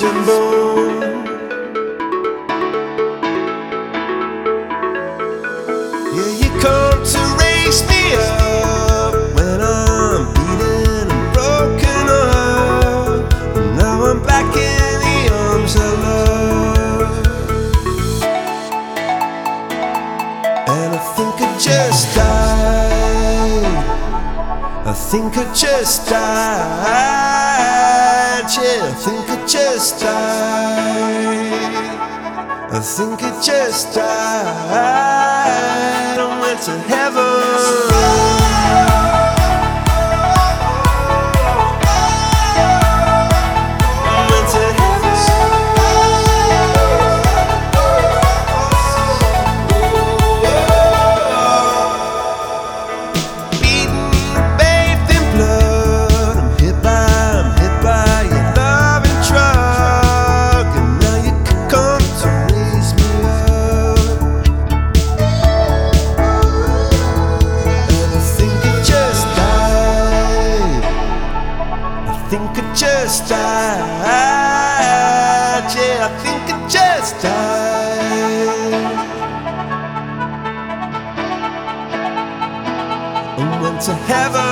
and bone. Yeah, you come to raise me up when I'm beaten and broken up. Now I'm back in the arms of love, and I think I just died. I think I just died. Yeah, I think I just died. I think I just died. I went to heaven. I think I just died. Yeah, I think I just died. I went to heaven.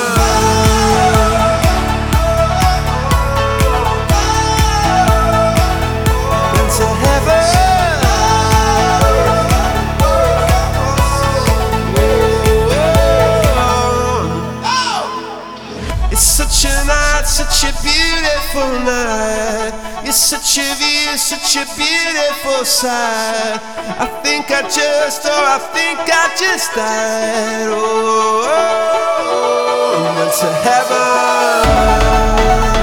Went to heaven. It's such a night, such a beautiful night. It's such a view, such a beautiful sight. I think I just died. Oh, I went to heaven.